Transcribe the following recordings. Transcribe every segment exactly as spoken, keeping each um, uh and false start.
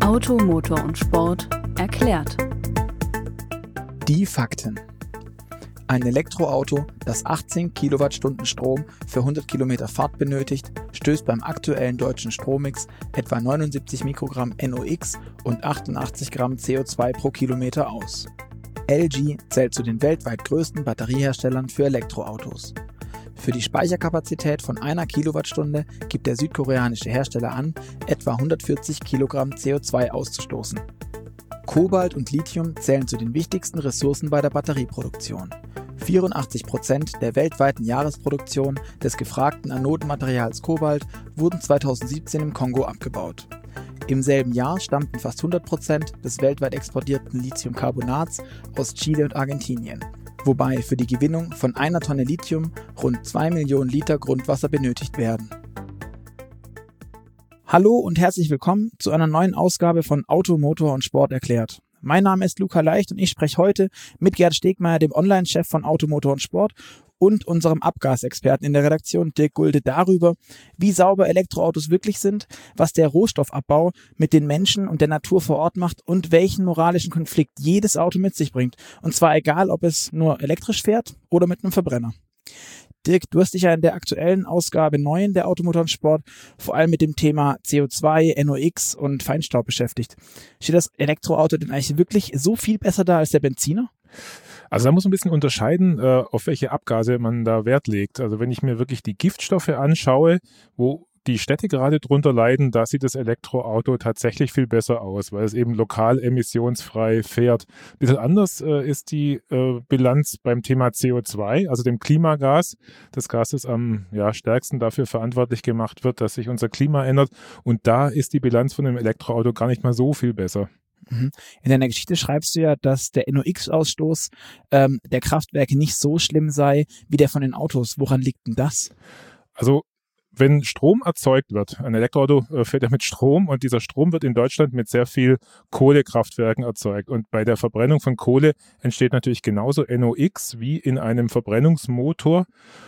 Auto, Motor und Sport erklärt. Die Fakten. Ein Elektroauto, das achtzehn Kilowattstunden Strom für hundert Kilometer Fahrt benötigt, stößt beim aktuellen deutschen Strommix etwa neunundsiebzig Mikrogramm N O x und achtundachtzig Gramm C O zwei pro Kilometer aus. L G zählt zu den weltweit größten Batterieherstellern für Elektroautos. Für die Speicherkapazität von einer Kilowattstunde gibt der südkoreanische Hersteller an, etwa hundertvierzig Kilogramm C O zwei auszustoßen. Kobalt und Lithium zählen zu den wichtigsten Ressourcen bei der Batterieproduktion. vierundachtzig Prozent der weltweiten Jahresproduktion des gefragten Anodenmaterials Kobalt wurden zweitausendsiebzehn im Kongo abgebaut. Im selben Jahr stammten fast hundert Prozent des weltweit exportierten Lithiumcarbonats aus Chile und Argentinien, wobei für die Gewinnung von einer Tonne Lithium rund zwei Millionen Liter Grundwasser benötigt werden. Hallo und herzlich willkommen zu einer neuen Ausgabe von Auto, Motor und Sport erklärt. Mein Name ist Luca Leicht und ich spreche heute mit Gerd Stegmaier, dem Online-Chef von Auto, Motor und Sport, und unserem Abgasexperten in der Redaktion Dirk Gulde darüber, wie sauber Elektroautos wirklich sind, was der Rohstoffabbau mit den Menschen und der Natur vor Ort macht und welchen moralischen Konflikt jedes Auto mit sich bringt. Und zwar egal, ob es nur elektrisch fährt oder mit einem Verbrenner. Dirk, du hast dich ja in der aktuellen Ausgabe neun der Auto, Motor und Sport vor allem mit dem Thema C O zwei, N O x und Feinstaub beschäftigt. Steht das Elektroauto denn eigentlich wirklich so viel besser da als der Benziner? Also da muss man ein bisschen unterscheiden, äh, auf welche Abgase man da Wert legt. Also wenn ich mir wirklich die Giftstoffe anschaue, wo die Städte gerade drunter leiden, da sieht das Elektroauto tatsächlich viel besser aus, weil es eben lokal emissionsfrei fährt. Ein bisschen anders äh, ist die äh, Bilanz beim Thema C O zwei, also dem Klimagas. Das Gas, das am ja, stärksten dafür verantwortlich gemacht wird, dass sich unser Klima ändert. Und da ist die Bilanz von dem Elektroauto gar nicht mal so viel besser. In deiner Geschichte schreibst du ja, dass der N O x-Ausstoß ähm, der Kraftwerke nicht so schlimm sei wie der von den Autos. Woran liegt denn das? Also wenn Strom erzeugt wird, ein Elektroauto äh, fährt ja mit Strom und dieser Strom wird in Deutschland mit sehr viel Kohlekraftwerken erzeugt. Und bei der Verbrennung von Kohle entsteht natürlich genauso N O x wie in einem Verbrennungsmotor.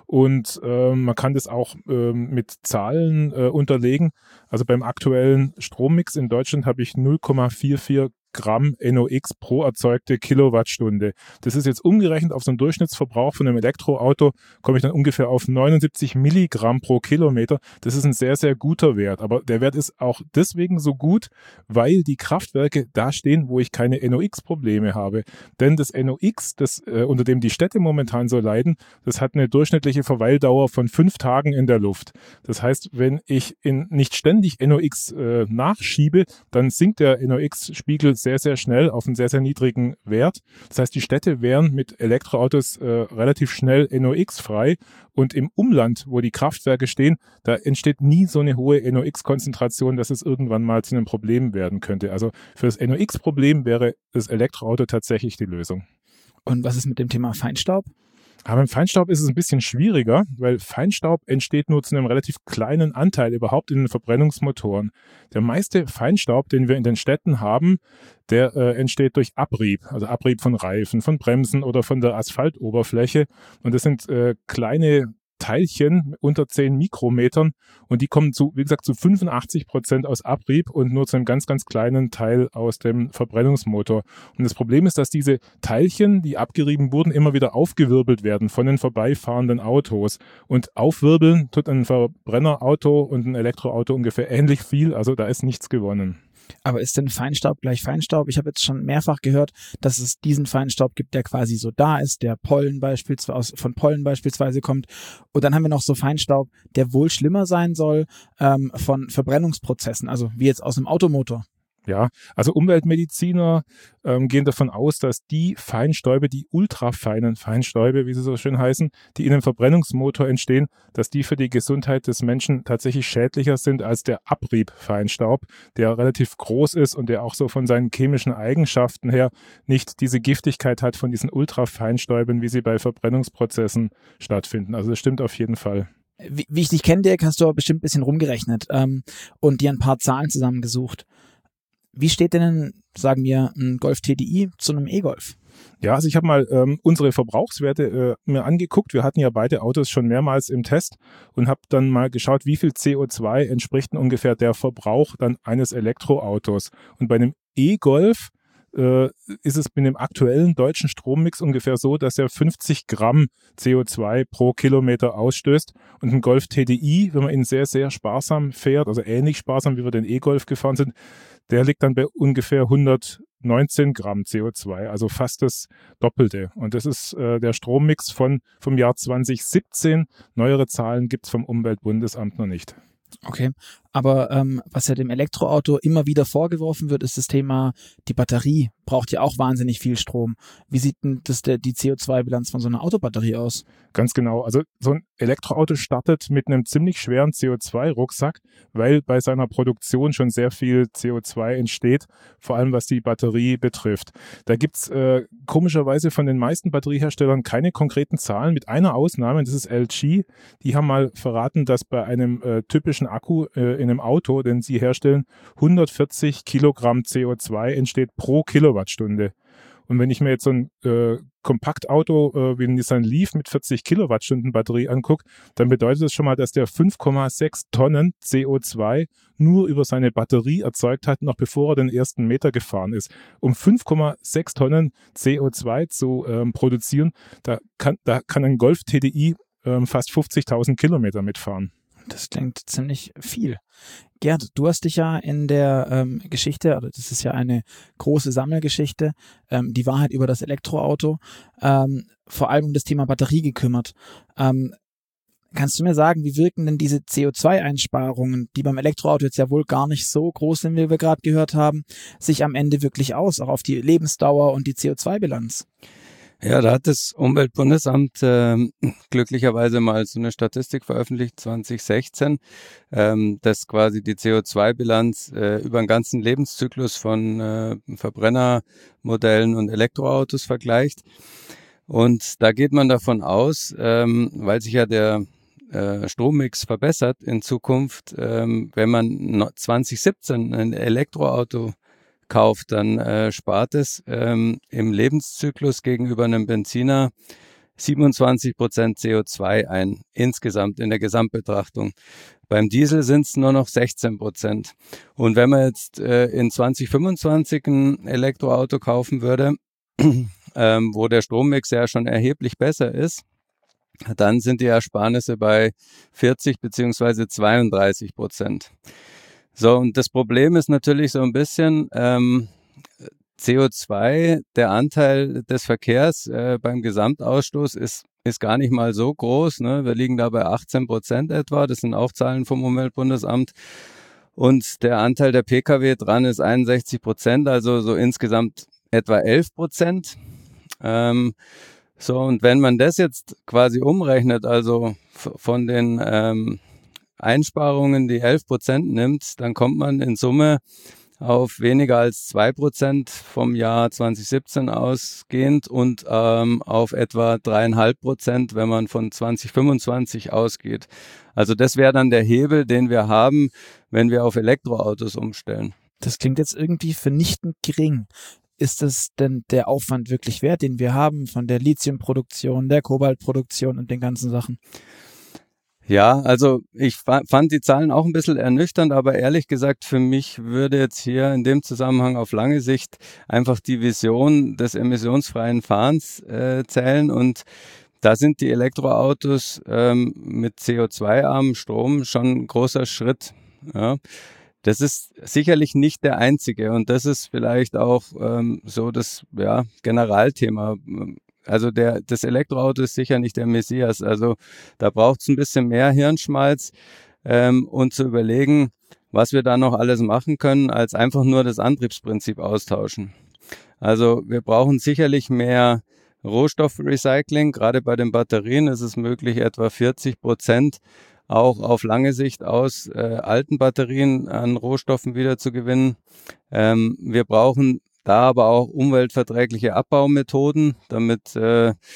Und äh, man kann das auch äh, mit Zahlen äh, unterlegen. Also beim aktuellen Strommix in Deutschland habe ich null Komma vierundvierzig Gramm N O x pro erzeugte Kilowattstunde. Das ist jetzt umgerechnet auf so einen Durchschnittsverbrauch von einem Elektroauto, komme ich dann ungefähr auf neunundsiebzig Milligramm pro Kilometer. Das ist ein sehr, sehr guter Wert. Aber der Wert ist auch deswegen so gut, weil die Kraftwerke da stehen, wo ich keine N O x-Probleme habe. Denn das N O x, das, äh, unter dem die Städte momentan so leiden, das hat eine durchschnittliche Verweildauer von fünf Tagen in der Luft. Das heißt, wenn ich in nicht ständig N O x äh, nachschiebe, dann sinkt der N O x-Spiegel sehr, sehr schnell auf einen sehr, sehr niedrigen Wert. Das heißt, die Städte wären mit Elektroautos äh, relativ schnell N O x-frei und im Umland, wo die Kraftwerke stehen, da entsteht nie so eine hohe N O x-Konzentration, dass es irgendwann mal zu einem Problem werden könnte. Also für das N O x-Problem wäre das Elektroauto tatsächlich die Lösung. Und was ist mit dem Thema Feinstaub? Aber beim Feinstaub ist es ein bisschen schwieriger, weil Feinstaub entsteht nur zu einem relativ kleinen Anteil überhaupt in den Verbrennungsmotoren. Der meiste Feinstaub, den wir in den Städten haben, der äh, entsteht durch Abrieb, also Abrieb von Reifen, von Bremsen oder von der Asphaltoberfläche. Und das sind äh, kleine Teilchen unter zehn Mikrometern und die kommen zu, wie gesagt, zu fünfundachtzig Prozent aus Abrieb und nur zu einem ganz, ganz kleinen Teil aus dem Verbrennungsmotor. Und das Problem ist, dass diese Teilchen, die abgerieben wurden, immer wieder aufgewirbelt werden von den vorbeifahrenden Autos. Und aufwirbeln tut ein Verbrennerauto und ein Elektroauto ungefähr ähnlich viel, also da ist nichts gewonnen. Aber ist denn Feinstaub gleich Feinstaub? Ich habe jetzt schon mehrfach gehört, dass es diesen Feinstaub gibt, der quasi so da ist, der Pollen beispielsweise von Pollen beispielsweise kommt. Und dann haben wir noch so Feinstaub, der wohl schlimmer sein soll ähm, von Verbrennungsprozessen, also wie jetzt aus einem Automotor. Ja, also Umweltmediziner ähm, gehen davon aus, dass die Feinstäube, die ultrafeinen Feinstäube, wie sie so schön heißen, die in einem Verbrennungsmotor entstehen, dass die für die Gesundheit des Menschen tatsächlich schädlicher sind als der Abriebfeinstaub, der relativ groß ist und der auch so von seinen chemischen Eigenschaften her nicht diese Giftigkeit hat von diesen Ultrafeinstäuben, wie sie bei Verbrennungsprozessen stattfinden. Also das stimmt auf jeden Fall. Wie, wie ich dich kenne, Dirk, hast du aber bestimmt ein bisschen rumgerechnet ähm, und dir ein paar Zahlen zusammengesucht. Wie steht denn, sagen wir, ein Golf T D I zu einem E-Golf? Ja, also ich habe mal ähm, unsere Verbrauchswerte äh, mir angeguckt. Wir hatten ja beide Autos schon mehrmals im Test und habe dann mal geschaut, wie viel C O zwei entspricht denn ungefähr der Verbrauch dann eines Elektroautos. Und bei einem E-Golf äh, ist es mit dem aktuellen deutschen Strommix ungefähr so, dass er fünfzig Gramm C O zwei pro Kilometer ausstößt. Und ein Golf T D I, wenn man ihn sehr, sehr sparsam fährt, also ähnlich sparsam, wie wir den E-Golf gefahren sind, der liegt dann bei ungefähr hundertneunzehn Gramm C O zwei, also fast das Doppelte. Und das ist äh, der Strommix von, vom Jahr zwanzig siebzehn. Neuere Zahlen gibt es vom Umweltbundesamt noch nicht. Okay, aber ähm, was ja dem Elektroauto immer wieder vorgeworfen wird, ist das Thema, die Batterie braucht ja auch wahnsinnig viel Strom. Wie sieht denn das der, die C O zwei Bilanz von so einer Autobatterie aus? Ganz genau. Also so ein Elektroauto startet mit einem ziemlich schweren C O zwei Rucksack, weil bei seiner Produktion schon sehr viel C O zwei entsteht, vor allem was die Batterie betrifft. Da gibt's äh, komischerweise von den meisten Batterieherstellern keine konkreten Zahlen, mit einer Ausnahme, das ist L G. Die haben mal verraten, dass bei einem äh, typischen Akku äh, in einem Auto, den sie herstellen, hundertvierzig Kilogramm C O zwei entsteht pro Kilowattstunde. Und wenn ich mir jetzt so ein äh, Kompaktauto äh, wie ein Nissan Leaf mit vierzig Kilowattstunden Batterie angucke, dann bedeutet das schon mal, dass der fünf Komma sechs Tonnen C O zwei nur über seine Batterie erzeugt hat, noch bevor er den ersten Meter gefahren ist. Um fünf Komma sechs Tonnen C O zwei zu ähm, produzieren, da kann, da kann ein Golf T D I ähm, fast fünfzigtausend Kilometer mitfahren. Das klingt ziemlich viel. Gerd, du hast dich ja in der ähm, Geschichte, oder das ist ja eine große Sammelgeschichte, ähm, die Wahrheit über das Elektroauto, ähm, vor allem um das Thema Batterie gekümmert. Ähm, kannst du mir sagen, wie wirken denn diese C O zwei Einsparungen, die beim Elektroauto jetzt ja wohl gar nicht so groß sind, wie wir gerade gehört haben, sich am Ende wirklich aus, auch auf die Lebensdauer und die C O zwei Bilanz? Ja, da hat das Umweltbundesamt äh, glücklicherweise mal so eine Statistik veröffentlicht, zwanzig sechzehn, ähm, das quasi die C O zwei Bilanz äh, über den ganzen Lebenszyklus von äh, Verbrennermodellen und Elektroautos vergleicht. Und da geht man davon aus, ähm, weil sich ja der äh, Strommix verbessert in Zukunft, ähm, wenn man zwanzig siebzehn ein Elektroauto kauft, dann äh, spart es ähm, im Lebenszyklus gegenüber einem Benziner siebenundzwanzig Prozent C O zwei ein, insgesamt in der Gesamtbetrachtung. Beim Diesel sind es nur noch sechzehn Prozent. Und wenn man jetzt äh, in zwanzig fünfundzwanzig ein Elektroauto kaufen würde, ähm, wo der Strommix ja schon erheblich besser ist, dann sind die Ersparnisse bei vierzig beziehungsweise zweiunddreißig Prozent. So, und das Problem ist natürlich so ein bisschen ähm, C O zwei, der Anteil des Verkehrs äh, beim Gesamtausstoß ist, ist gar nicht mal so groß. Ne? Wir liegen da bei achtzehn Prozent etwa, das sind auch Zahlen vom Umweltbundesamt. Und der Anteil der Pkw dran ist einundsechzig Prozent, also so insgesamt etwa elf Prozent. Ähm, so, und wenn man das jetzt quasi umrechnet, also f- von den ähm, Einsparungen, die elf Prozent nimmt, dann kommt man in Summe auf weniger als zwei Prozent vom Jahr zwanzig siebzehn ausgehend und ähm, auf etwa drei Komma fünf Prozent, wenn man von zwanzig fünfundzwanzig ausgeht. Also das wäre dann der Hebel, den wir haben, wenn wir auf Elektroautos umstellen. Das klingt jetzt irgendwie vernichtend gering. Ist es denn der Aufwand wirklich wert, den wir haben von der Lithiumproduktion, der Kobaltproduktion und den ganzen Sachen? Ja, also ich fand die Zahlen auch ein bisschen ernüchternd, aber ehrlich gesagt, für mich würde jetzt hier in dem Zusammenhang auf lange Sicht einfach die Vision des emissionsfreien Fahrens äh, zählen, und da sind die Elektroautos ähm, mit C O zwei armem Strom schon ein großer Schritt. Ja. Das ist sicherlich nicht der einzige, und das ist vielleicht auch ähm, so das ja, Generalthema. Also der, das Elektroauto ist sicher nicht der Messias. Also da braucht es ein bisschen mehr Hirnschmalz, ähm, und zu überlegen, was wir da noch alles machen können, als einfach nur das Antriebsprinzip austauschen. Also wir brauchen sicherlich mehr Rohstoffrecycling. Gerade bei den Batterien ist es möglich, etwa vierzig Prozent auch auf lange Sicht aus äh, alten Batterien an Rohstoffen wieder zu gewinnen. Ähm, wir brauchen da aber auch umweltverträgliche Abbaumethoden, damit äh,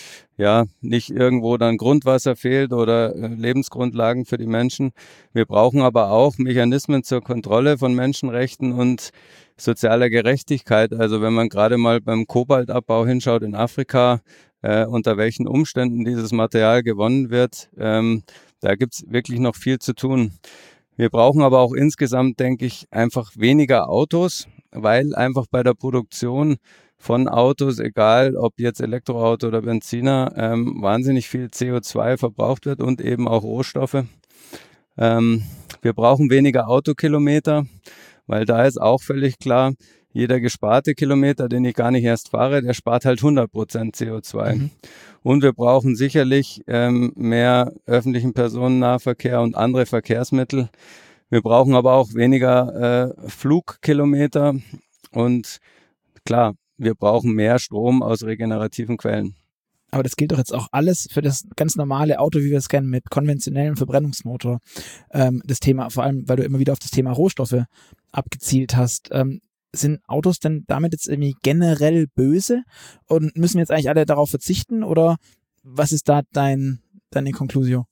ja nicht irgendwo dann Grundwasser fehlt oder äh, Lebensgrundlagen für die Menschen. Wir brauchen aber auch Mechanismen zur Kontrolle von Menschenrechten und sozialer Gerechtigkeit. Also wenn man gerade mal beim Kobaltabbau hinschaut in Afrika, äh, unter welchen Umständen dieses Material gewonnen wird, ähm, da gibt es wirklich noch viel zu tun. Wir brauchen aber auch insgesamt, denke ich, einfach weniger Autos, weil einfach bei der Produktion von Autos, egal ob jetzt Elektroauto oder Benziner, ähm, wahnsinnig viel C O zwei verbraucht wird und eben auch Rohstoffe. Ähm, wir brauchen weniger Autokilometer, weil da ist auch völlig klar, jeder gesparte Kilometer, den ich gar nicht erst fahre, der spart halt hundert Prozent C O zwei. Mhm. Und wir brauchen sicherlich ähm, mehr öffentlichen Personennahverkehr und andere Verkehrsmittel. Wir brauchen aber auch weniger äh, Flugkilometer und klar, wir brauchen mehr Strom aus regenerativen Quellen. Aber das gilt doch jetzt auch alles für das ganz normale Auto, wie wir es kennen, mit konventionellem Verbrennungsmotor. Ähm, das Thema, vor allem, weil du immer wieder auf das Thema Rohstoffe abgezielt hast. Ähm, sind Autos denn damit jetzt irgendwie generell böse? Und müssen wir jetzt eigentlich alle darauf verzichten? Oder was ist da dein, deine Conclusio?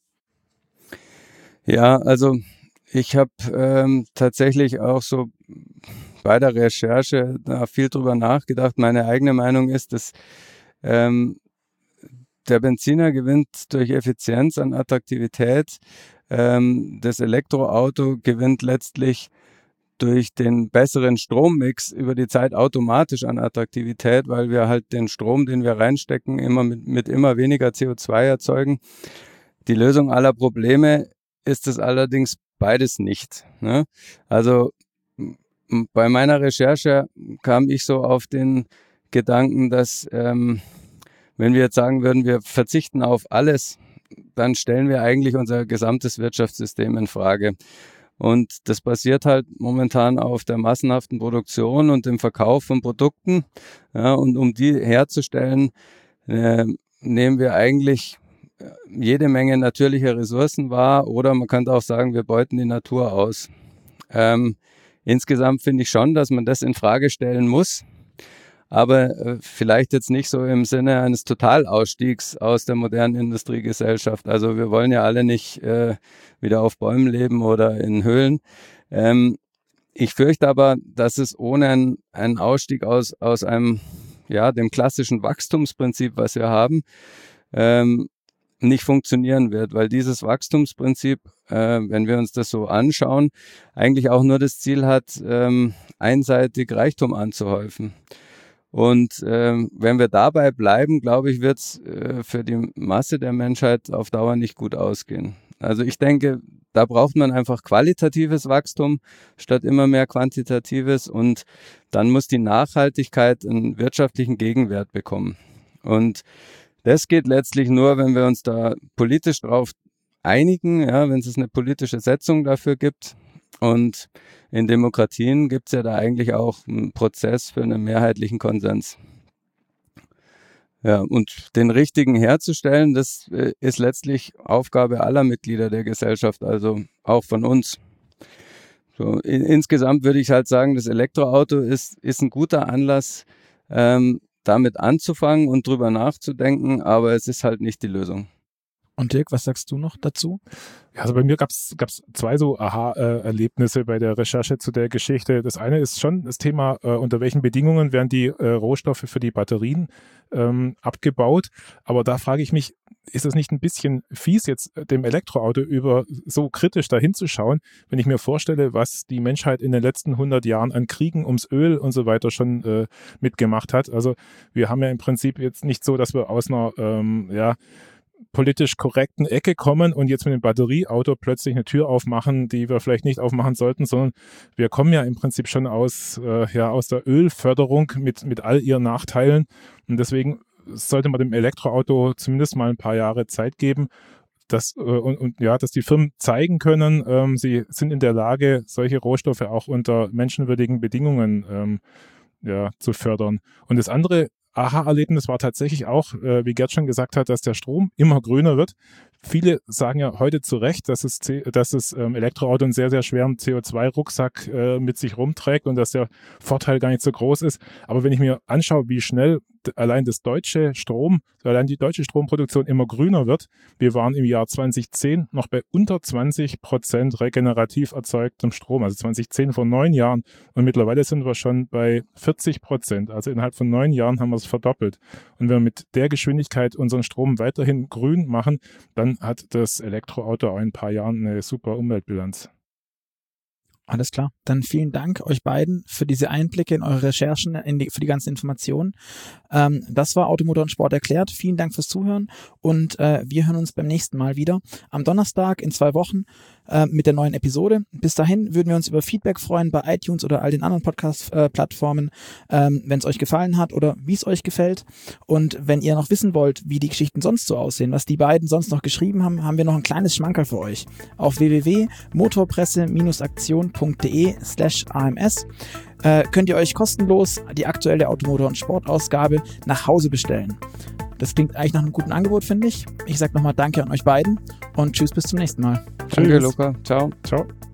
Ja, also ich habe ähm, tatsächlich auch so bei der Recherche da viel drüber nachgedacht. Meine eigene Meinung ist, dass ähm, der Benziner gewinnt durch Effizienz an Attraktivität. Ähm, das Elektroauto gewinnt letztlich durch den besseren Strommix über die Zeit automatisch an Attraktivität, weil wir halt den Strom, den wir reinstecken, immer mit, mit immer weniger C O zwei erzeugen. Die Lösung aller Probleme ist es allerdings beides nicht, ne? Also bei meiner Recherche kam ich so auf den Gedanken, dass ähm, wenn wir jetzt sagen würden, wir verzichten auf alles, dann stellen wir eigentlich unser gesamtes Wirtschaftssystem in Frage. Und das basiert halt momentan auf der massenhaften Produktion und dem Verkauf von Produkten. Ja, und um die herzustellen, äh, nehmen wir eigentlich jede Menge natürliche Ressourcen wahr, oder man könnte auch sagen, wir beuten die Natur aus. Ähm, insgesamt finde ich schon, dass man das in Frage stellen muss, aber äh, vielleicht jetzt nicht so im Sinne eines Totalausstiegs aus der modernen Industriegesellschaft. Also wir wollen ja alle nicht äh, wieder auf Bäumen leben oder in Höhlen. Ähm, ich fürchte aber, dass es ohne einen, einen Ausstieg aus, aus einem, ja, dem klassischen Wachstumsprinzip, was wir haben, ähm, nicht funktionieren wird, weil dieses Wachstumsprinzip, äh, wenn wir uns das so anschauen, eigentlich auch nur das Ziel hat, ähm, einseitig Reichtum anzuhäufen. Und ähm, wenn wir dabei bleiben, glaube ich, wird es äh, für die Masse der Menschheit auf Dauer nicht gut ausgehen. Also ich denke, da braucht man einfach qualitatives Wachstum statt immer mehr quantitatives, und dann muss die Nachhaltigkeit einen wirtschaftlichen Gegenwert bekommen. Und das geht letztlich nur, wenn wir uns da politisch drauf einigen, ja, wenn es eine politische Setzung dafür gibt. Und in Demokratien gibt es ja da eigentlich auch einen Prozess für einen mehrheitlichen Konsens. Ja, und den richtigen herzustellen, das ist letztlich Aufgabe aller Mitglieder der Gesellschaft, also auch von uns. So, in, insgesamt würde ich halt sagen, das Elektroauto ist, ist ein guter Anlass, ähm, damit anzufangen und drüber nachzudenken, aber es ist halt nicht die Lösung. Und Dirk, was sagst du noch dazu? Ja, also bei mir gab es zwei so Aha-Erlebnisse bei der Recherche zu der Geschichte. Das eine ist schon das Thema, äh, unter welchen Bedingungen werden die äh, Rohstoffe für die Batterien ähm, abgebaut. Aber da frage ich mich, ist es nicht ein bisschen fies, jetzt dem Elektroauto über so kritisch dahin zu schauen, wenn ich mir vorstelle, was die Menschheit in den letzten hundert Jahren an Kriegen ums Öl und so weiter schon äh, mitgemacht hat. Also wir haben ja im Prinzip jetzt nicht so, dass wir aus einer, ähm, ja, politisch korrekten Ecke kommen und jetzt mit dem Batterieauto plötzlich eine Tür aufmachen, die wir vielleicht nicht aufmachen sollten, sondern wir kommen ja im Prinzip schon aus, äh, ja, aus der Ölförderung mit, mit all ihren Nachteilen, und deswegen sollte man dem Elektroauto zumindest mal ein paar Jahre Zeit geben, dass, äh, und, und ja, dass die Firmen zeigen können, ähm, sie sind in der Lage, solche Rohstoffe auch unter menschenwürdigen Bedingungen ähm, ja, zu fördern. Und das andere Aha-Erlebnis war tatsächlich auch, äh, wie Gerd schon gesagt hat, dass der Strom immer grüner wird. Viele sagen ja heute zu Recht, dass das, dass das ähm, Elektroauto einen sehr, sehr schweren C O zwei Rucksack äh, mit sich rumträgt und dass der Vorteil gar nicht so groß ist. Aber wenn ich mir anschaue, wie schnell allein das deutsche Strom, allein die deutsche Stromproduktion immer grüner wird. Wir waren im Jahr zweitausendzehn noch bei unter zwanzig Prozent regenerativ erzeugtem Strom, also zweitausendzehn vor neun Jahren. Und mittlerweile sind wir schon bei vierzig Prozent. Also innerhalb von neun Jahren haben wir es verdoppelt. Und wenn wir mit der Geschwindigkeit unseren Strom weiterhin grün machen, dann hat das Elektroauto auch in ein paar Jahren eine super Umweltbilanz. Alles klar. Dann vielen Dank euch beiden für diese Einblicke in eure Recherchen, in die, für die ganzen Informationen. Ähm, das war Automotor und Sport erklärt. Vielen Dank fürs Zuhören und äh, wir hören uns beim nächsten Mal wieder am Donnerstag in zwei Wochen äh, mit der neuen Episode. Bis dahin würden wir uns über Feedback freuen bei iTunes oder all den anderen Podcast-Plattformen, äh, ähm, wenn es euch gefallen hat oder wie es euch gefällt. Und wenn ihr noch wissen wollt, wie die Geschichten sonst so aussehen, was die beiden sonst noch geschrieben haben, haben wir noch ein kleines Schmankerl für euch. Auf w w w punkt motorpresse aktion punkt de slash a m s äh, könnt ihr euch kostenlos die aktuelle Automotor- und Sportausgabe nach Hause bestellen. Das klingt eigentlich nach einem guten Angebot, finde ich. Ich sage nochmal Danke an euch beiden und tschüss, bis zum nächsten Mal. Danke, Luca. Ciao. Ciao.